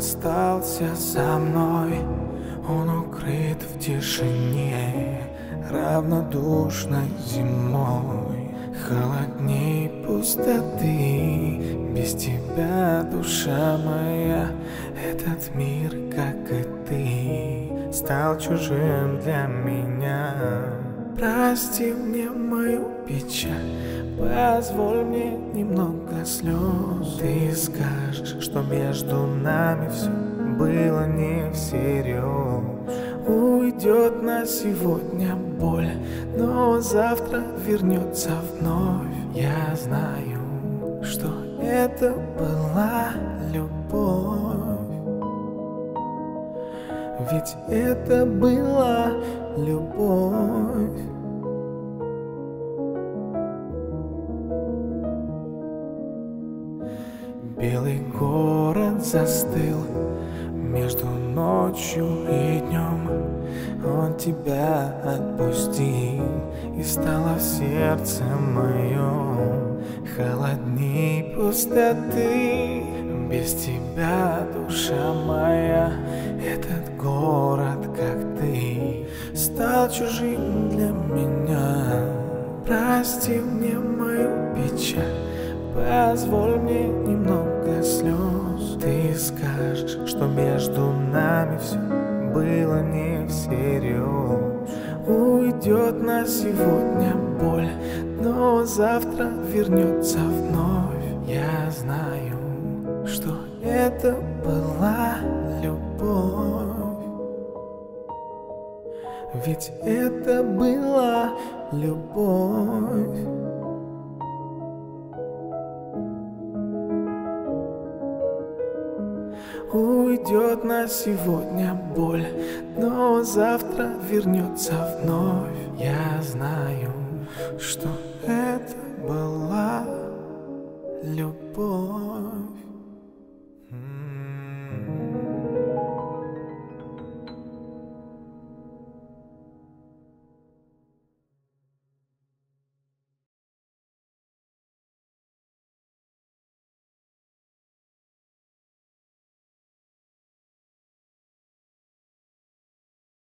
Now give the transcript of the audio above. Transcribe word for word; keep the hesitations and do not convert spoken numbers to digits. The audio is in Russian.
остался со мной. Он укрыт в тишине равнодушной зимой. Холодней пустоты, без тебя, душа моя. Этот мир, как и ты, стал чужим для меня. Прости мне мою печаль, позволь мне немного слез. Ты скажешь, что между нами все было не всерьез. Уйдет на сегодня боль, но завтра вернется вновь. Я знаю, что это была любовь. Ведь это была любовь. Белый город застыл между ночью и днем. Он тебя отпустил, и стало в сердце моем холодней пустоты. Без тебя, душа моя, этот город, как ты, стал чужим для меня. Прости мне мою печаль, позволь мне немного слез. Ты скажешь, что между нами все было не всерьез. Уйдет на сегодня боль, но завтра вернется вновь. Я знаю, что это была любовь. Ведь это была любовь. Уйдет на сегодня боль, но завтра вернется вновь. Я знаю, что это была любовь.